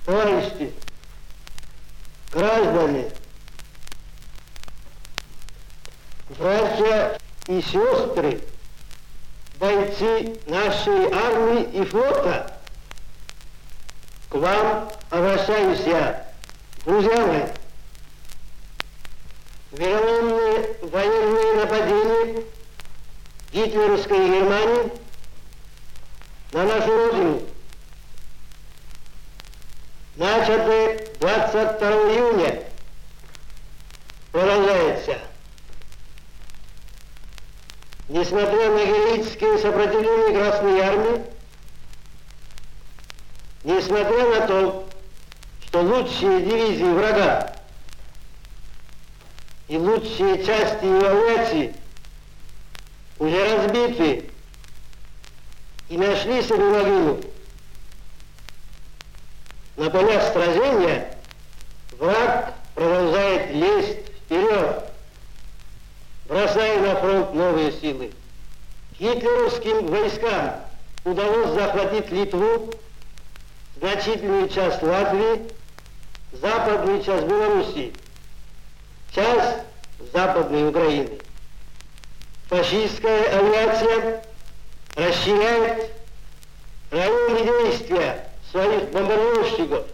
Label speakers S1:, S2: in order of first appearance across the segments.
S1: Товарищи, граждане, братья и сестры, бойцы нашей армии и флота, к вам обращаюсь я, друзья мои. Вероломные военные нападения гитлеровской Германии на нашу родину, начатые 22 июня, продолжается. Несмотря на героическое сопротивление Красной Армии, несмотря на то, что лучшие дивизии врага и лучшие части его авиации уже разбиты и нашли себе могилу, на полях сражения враг продолжает лезть вперед, бросая на фронт новые силы. Гитлеровским войскам удалось захватить Литву, значительную часть Латвии, западную часть Белоруссии, часть Западной Украины. Фашистская авиация расширяет районы действия своих бомбардировщиков,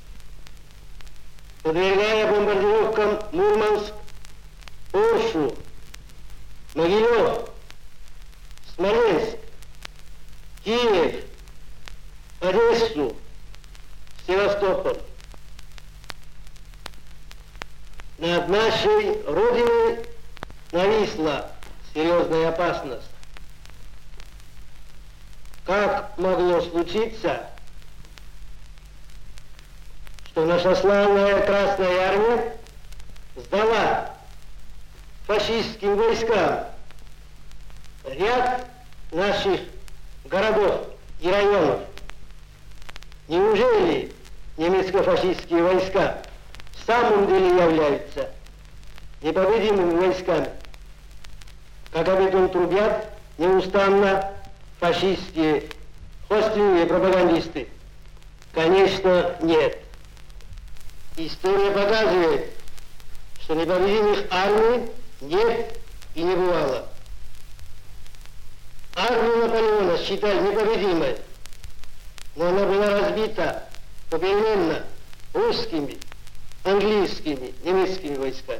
S1: подвергая бомбардировкам Мурманск, Оршу, Могилев, Смоленск, Киев, Одессу, Севастополь. Над нашей Родиной нависла серьезная опасность. Как могло случиться, что наша славная Красная Армия сдала фашистским войскам ряд наших городов и районов? Неужели немецко-фашистские войска в самом деле являются непобедимыми войсками, как об этом трубят неустанно фашистские хвастливые пропагандисты? Конечно, нет. История показывает, что непобедимых армий нет и не бывало. Армию Наполеона считали непобедимой, но она была разбита попеременно русскими, английскими, немецкими войсками.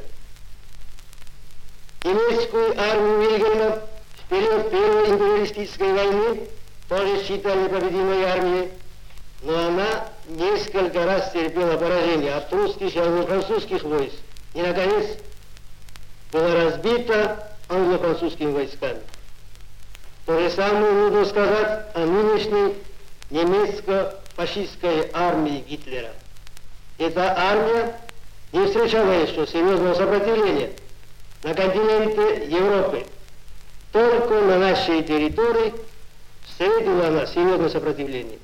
S1: Немецкую армию Вильгельма в период Первой империалистической войны тоже считали непобедимой армией, но она несколько раз терпела поражение от русских и англо-французских войск и, наконец, была разбита англо-французскими войсками. То же самое нужно сказать о нынешней немецко-фашистской армии Гитлера. Эта армия не встречала еще серьезного сопротивления на континенте Европы. Только на нашей территории встретила она серьезное сопротивление.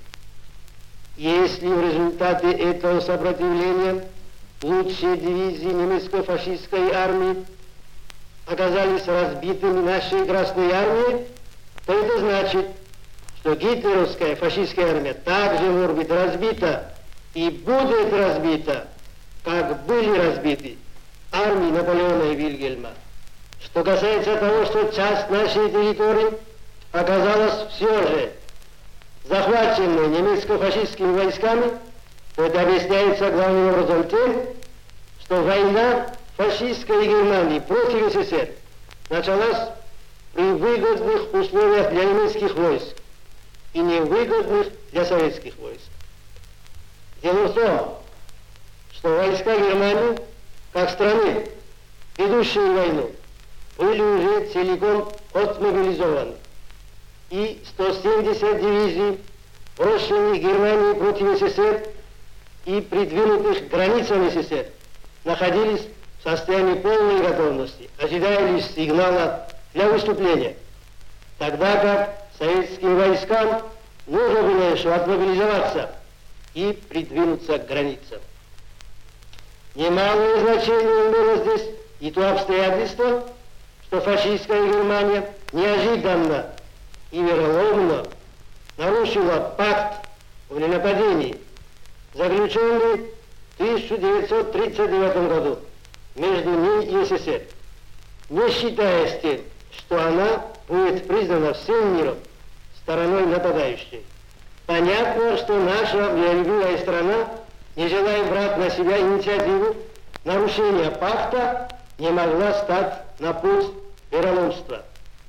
S1: Если в результате этого сопротивления лучшие дивизии немецко-фашистской армии оказались разбитыми нашей Красной армией, то это значит, что гитлеровская фашистская армия также может быть разбита и будет разбита, как были разбиты армии Наполеона и Вильгельма. Что касается того, что часть нашей территории оказалась все же захваченной немецко-фашистскими войсками, то это объясняется главным образом тем, что война фашистской Германии против СССР началась при выгодных условиях для немецких войск и невыгодных для советских войск. Дело в том, что войска Германии, как страны, ведущие войну, были уже целиком отмобилизованы. И 170 дивизий, брошенных Германией против СССР и придвинутых к границам СССР, находились в состоянии полной готовности, ожидая лишь сигнала для выступления, тогда как советским войскам нужно было еще отмобилизоваться и придвинуться к границам. Немалое значение имело здесь и то обстоятельство, что фашистская Германия неожиданно и вероломно нарушила пакт о ненападении, заключенный в 1939 году между ней и СССР, не считаясь тем, что она будет признана всем миром стороной нападающей. Понятно, что наша миролюбивая страна, не желая брать на себя инициативу нарушения пакта, не могла стать на путь вероломства.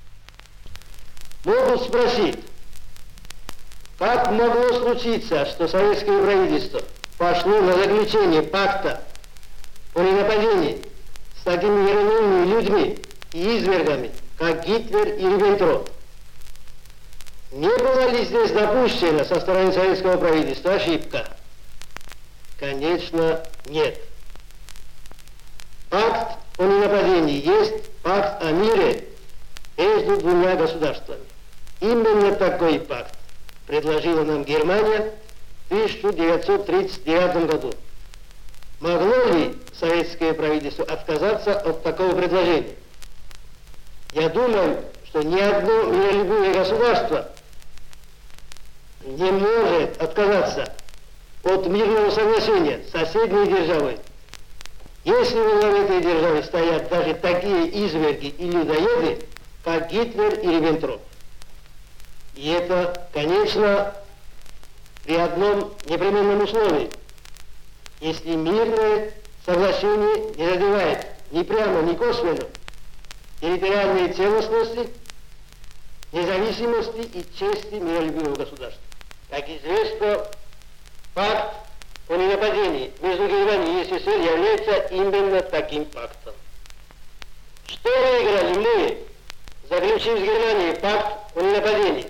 S1: Могут спросить, как могло случиться, что советское правительство пошло на заключение пакта о ненападении с такими миролюбивыми людьми и извергами, как Гитлер и Риббентроп? Не была ли здесь допущена со стороны советского правительства ошибка? Конечно, нет. Пакт о ненападении есть пакт о мире между двумя государствами. Именно такой пакт предложила нам Германия в 1939 году. Могло ли советское правительство отказаться от такого предложения? Я думаю, что ни одно миролюбивое государство не может отказаться от мирного соглашения с соседней державой, если в этой державе стоят даже такие изверги и людоеды, как Гитлер и Риббентроп. И это, конечно, при одном непременном условии. Если мирное соглашение не задевает ни прямо, ни косвенно территориальной целостности, независимости и чести миролюбивого государства. Как известно, пакт о ненападении между Германией и СССР является именно таким пактом. Что выиграли мы, заключив с Германией пакт о ненападении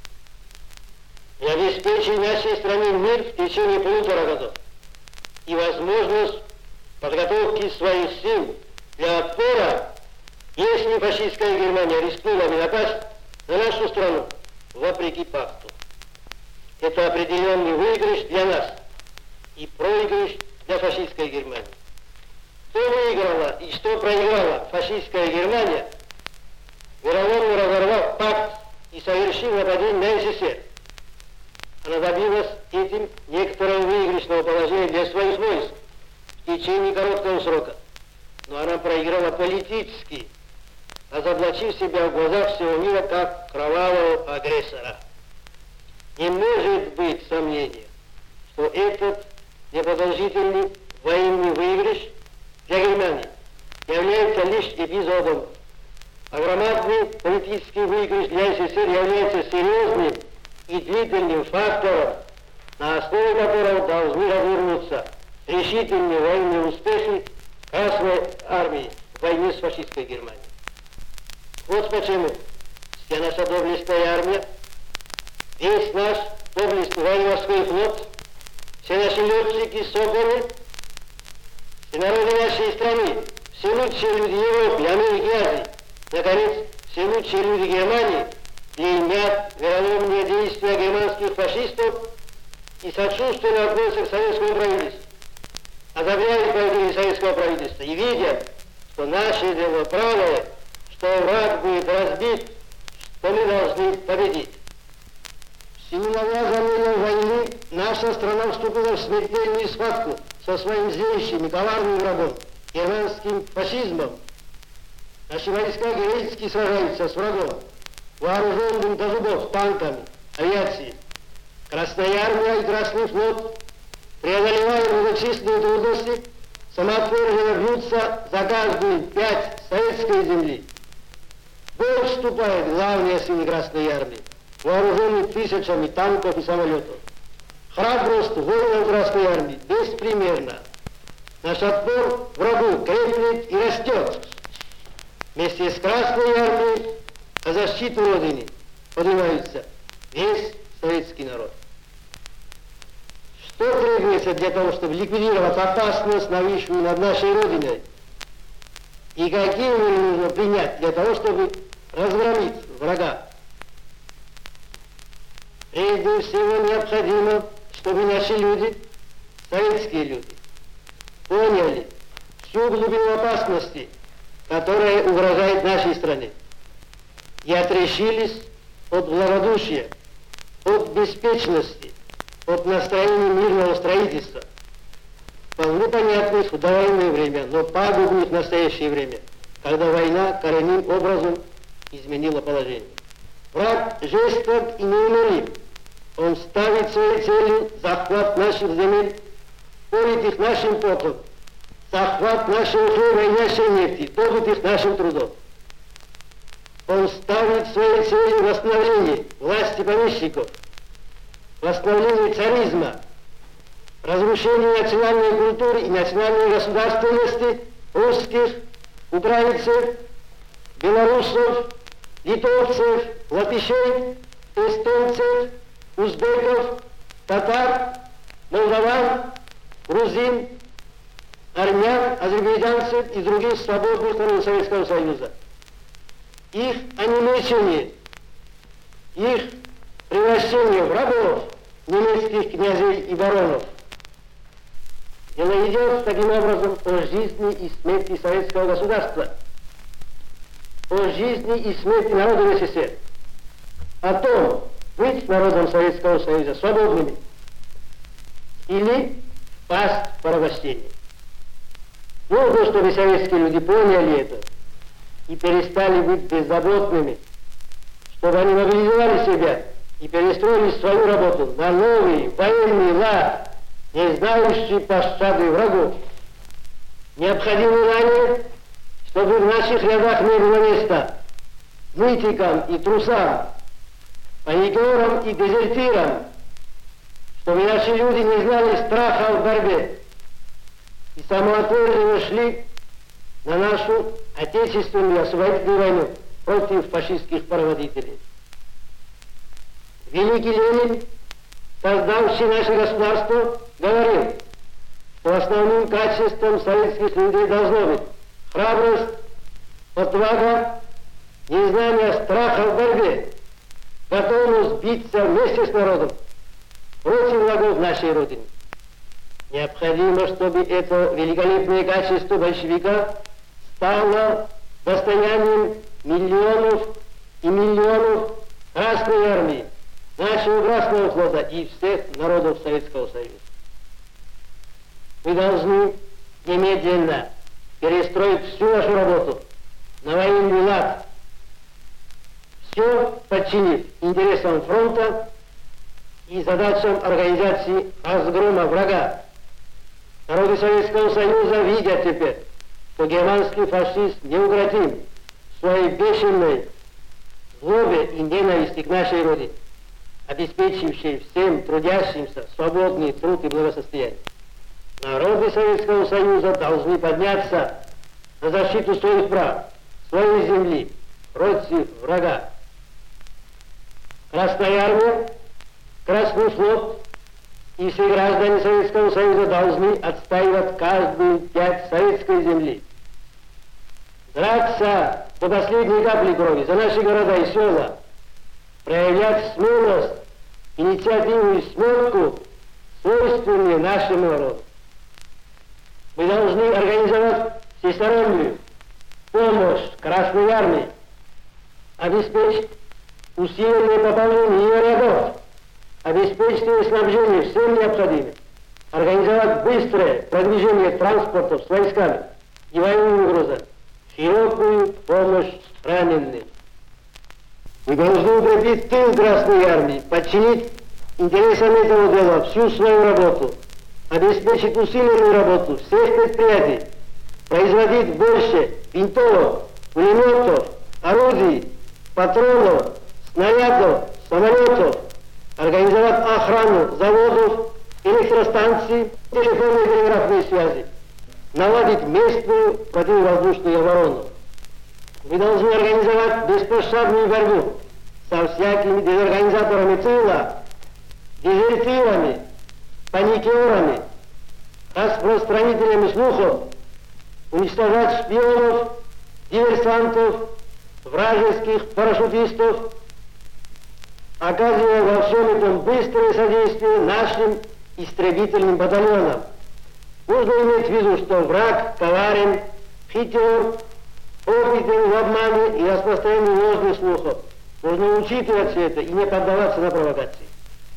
S1: и обеспечив нашей стране мир в течение 1,5 года и возможность подготовки своих сил для отпора, если фашистская Германия рискнула бы напасть на нашу страну вопреки пакту. Это определенный выигрыш для нас и проигрыш для фашистской Германии. Что выиграла и что проиграла фашистская Германия, вероломно разорвав пакт и совершив нападение на СССР? Она добилась этим некоторого выигрышного положения для своих войск в течение короткого срока. Но она проиграла политически, разоблачив себя в глазах всего мира как кровавого агрессора. Не может быть сомнения, что этот непродолжительный военный выигрыш для Германии является лишь эпизодом, а громадный политический выигрыш для СССР является серьезным и длительным фактором, на основе которого должны развернуться решительные военные успехи Красной Армии в войне с фашистской Германией. Вот почему вся наша доблестная армия, весь наш доблестный военно-морской флот, все наши летчики, соколы, все народы нашей страны, все лучшие люди Европы, Америки и Азии, наконец, все лучшие люди Германии клеймят вероломные действия германских фашистов и сочувственно относятся к советскому правительству, одобряют поведение советского правительства и видят, что наше дело правое, что враг будет разбит, что мы должны победить. В силу навязанной войны наша страна вступила в смертельную схватку со своим злейшим и коварным врагом, германским фашизмом. Наши войска героически сражаются с врагом, вооруженным до зубов танками, авиацией. Красная армия и Красный флот, преодолевая многочисленные трудности, самоотверженно рвутся за каждую 5 советской земли. В бой вступает главная сила Красной армии, вооруженный тысячами танков и самолетов. Храбрость воинов Красной армии беспримерна. Наш отпор врагу крепнет и растет. Вместе с Красной армией о защиту Родины поднимается весь советский народ. Что требуется для того, чтобы ликвидировать опасность, нависшую над нашей Родиной? И какие меры нужно принять для того, чтобы разгромить врага? Прежде всего необходимо, чтобы наши люди, советские люди, поняли всю глубину опасности, которая угрожает нашей стране, и отрешились от благодушия, от беспечности, от настроения мирного строительства, вполне понятных в довоенное время, но пагубных в настоящее время, когда война коренным образом изменила положение. Враг жесток и неумолим. Он ставит своей целью захват наших земель, политых нашим потом, захват нашего хлеба и нашей нефти, добытых нашим трудом. Он ставит своей целью восстановление власти помещиков, восстановление царизма, разрушение национальной культуры и национальной государственности русских, украинцев, белорусов, литовцев, латышей, эстонцев, узбеков, татар, молдаван, грузин, армян, азербайджанцев и других свободных народов Советского Союза. Их онемечение, их превращение в рабов немецких князей и баронов. Дело идет таким образом о жизни и смерти советского государства, о жизни и смерти народа СССР, о том, быть народом Советского Союза свободными или пасть в порабощение. Нужно, чтобы советские люди поняли это и перестали быть беззаботными, чтобы они мобилизовали себя и перестроили свою работу на новый военный лад, не знающий пощады врагу. Необходимо ранее, чтобы в наших рядах не было места нытикам и трусам, паникерам и дезертирам, чтобы наши люди не знали страха в борьбе и самоотверженно шли на нашу отечественную освободительную войну против фашистских проводителей. Великий Ленин, создавший наше государство, говорил, что основным качеством советских людей должно быть храбрость, отвага, незнание страха в борьбе, готовность биться вместе с народом против врагов нашей Родины. Необходимо, чтобы это великолепное качество большевика стало достоянием миллионов и миллионов Красной Армии, нашего Красного флота и всех народов Советского Союза. Мы должны немедленно перестроить всю нашу работу на военный лад, все подчинив интересам фронта и задачам организации разгрома врага. Народы Советского Союза видят теперь, что германский фашист неукротим в своей бешеной злобе и ненависти к нашей Родине, обеспечившей всем трудящимся свободный труд и благосостояние. Народы Советского Союза должны подняться на защиту своих прав, своей земли, против врага. Красная Армия, Красный флот и все граждане Советского Союза должны отстаивать каждую пять советской земли. Драться до последней капли крови за наши города и села, проявлять смелость, инициативу и смелку, свойственные нашему народу. Мы должны организовать всестороннюю помощь Красной Армии, обеспечить усиленное пополнение ее рядов, обеспечить ее снабжение всем необходимым, организовать быстрое продвижение транспортов с войсками и военными грузами, широкую помощь раненым. Мы должны укрепить тыл Красной Армии, подчинить интересам этого дела всю свою работу, обеспечить усиленную работу всех предприятий, производить больше винтовок, пулеметов, орудий, патронов, снарядов, самолетов, организовать охрану заводов, электростанций, телефонной и телеграфной связи, наладить местную противовоздушную оборону. Мы должны организовать беспощадную борьбу со всякими дезорганизаторами тыла, дезертирами, паникерами, распространителями слухов, уничтожать шпионов, диверсантов, вражеских парашютистов, оказывая во всем этом быстрое содействие нашим истребительным батальонам. Нужно иметь в виду, что враг коварен, хитер, опытен в обмане и распространении ложных слухов. Нужно учитывать все это и не поддаваться на провокации.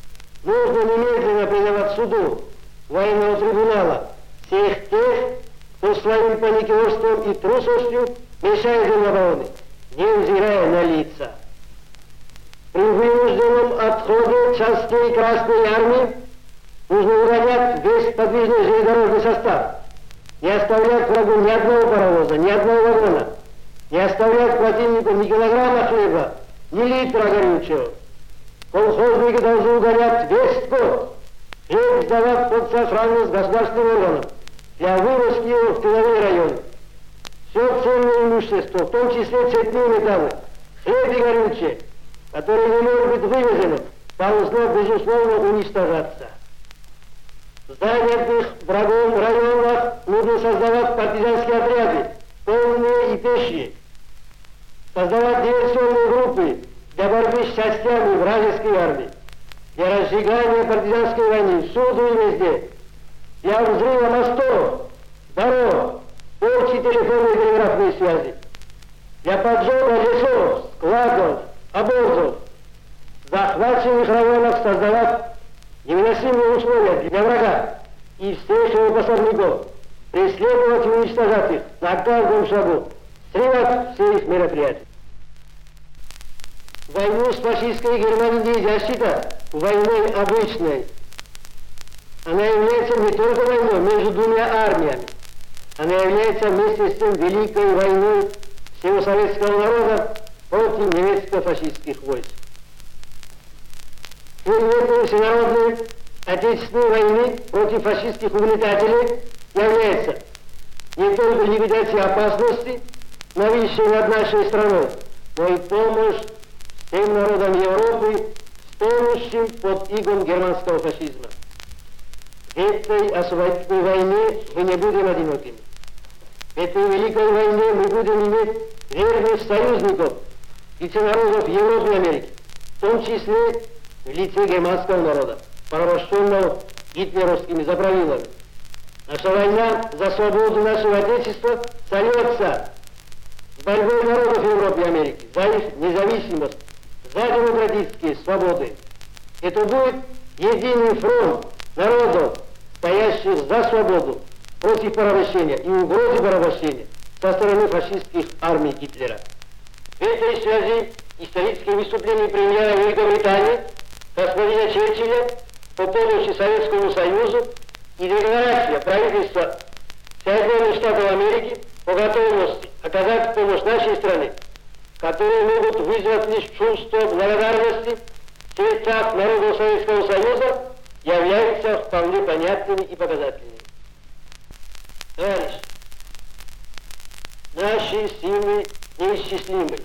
S1: нужно немедленно предавать суду военного трибунала всех тех, кто своим паникерством и трусостью мешает Минобороны, невзирая на лица. При вынужденном отходе частей Красной Армии нужно угонять весь подвижный железнодорожный состав, не оставлять врагу ни одного паровоза, ни одного вагона, не оставлять противнику ни килограмма хлеба, ни литра горючего. Колхозники должны угонять весь скот, хлеб сдавать под сохранность государственным органам для вывозки его в тыловые районы. Все ценное имущество, в том числе цветные металлы, хлеб и горючее, которое не может быть вывезено, должно, безусловно, уничтожаться. В занятых врагом районах нужно создавать партизанские отряды, полные и пешие, создавать диверсионные группы для борьбы с частями вражеской армии, для разжигания партизанской войны всюду и везде, для взрыва мостов, дорог, порчи телефонной и телеграфной связи, для поджога лесов, складов, обозов, в захваченных районах создавать невыносимые условия для врага и всех его пособников, преследовать и уничтожать их на каждом шагу, срывать все их мероприятия. Войну с фашистской Германией нельзя считать войной обычной. Она является не только войной между двумя армиями, она является вместе с тем великой войной всего советского народа против немецко-фашистских войск. Предметом всенародной отечественной войны против фашистских угнетателей является не только ликвидация опасности, нависшей над нашей страной, но и помощь всем народам Европы, стонущим под игом германского фашизма. В этой освободительной войне мы не будем одинокими. В этой великой войне мы будем иметь верных союзников и народов Европы и Америки, в том числе в лице германского народа, порабощенного гитлеровскими заправилами. Наша война за свободу нашего Отечества сольется с борьбой народов Европы и Америки за их независимость, за демократические свободы. Это будет единый фронт народов, стоящих за свободу против порабощения и угрозы порабощения со стороны фашистских армий Гитлера. В этой связи исторические выступления премьера Великобритании господина Черчилля по помощи Советскому Союзу и декларация правительства Соединенных Штатов Америки по готовности оказать помощь нашей стране, которые могут вызвать лишь чувство благодарности в сердцах народов Советского Союза, являются вполне понятными и показательными. Товарищи, наши силы неисчислимы.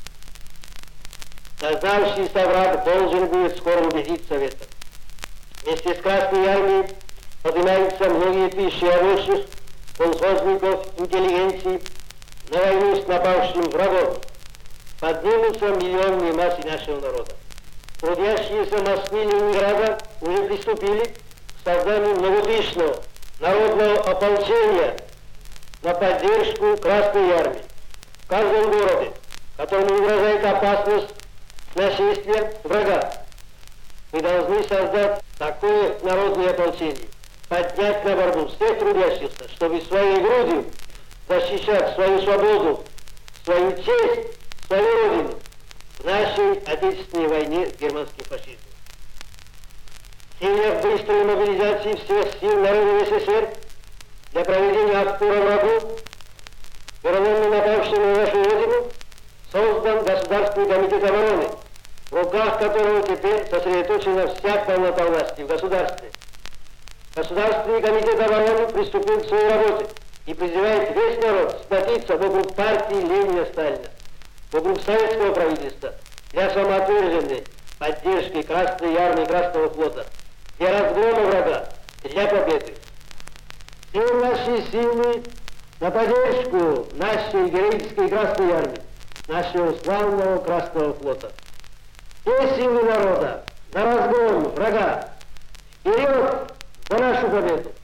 S1: Создавшийся враг должен будет скоро убедиться в этом. Вместе с Красной Армией поднимаются многие тысячи рабочих, колхозников, интеллигенции на войну с напавшим врагом. Поднимутся миллионные массы нашего народа. Трудящиеся в Москве и Ленинграда уже приступили к созданию многодышного народного ополчения на поддержку Красной Армии. В каждом городе, которому угрожает опасность нашествия врага, мы должны создать такое народное ополчение, поднять на борьбу всех трудящихся, чтобы своей грудью защищать свою свободу, свою честь, свою родину в нашей отечественной войне с германским фашизмом. В целях быстрой мобилизации всех сил народа СССР для проведения отпора врагу, вероломно напавшему на нашу родину, создан Государственный комитет обороны, в руках которого теперь сосредоточена вся полнота власти в государстве. Государственный комитет обороны приступил к своей работе и призывает весь народ сплотиться вокруг партии Ленина-Сталина, вокруг советского правительства для самоотверженной поддержки Красной Армии и Красного флота, для разгрома врага, для победы. Все наши силы на поддержку нашей героической Красной Армии, нашего славного Красного флота. Все силы народа на разгром врага. Вперед за нашу победу!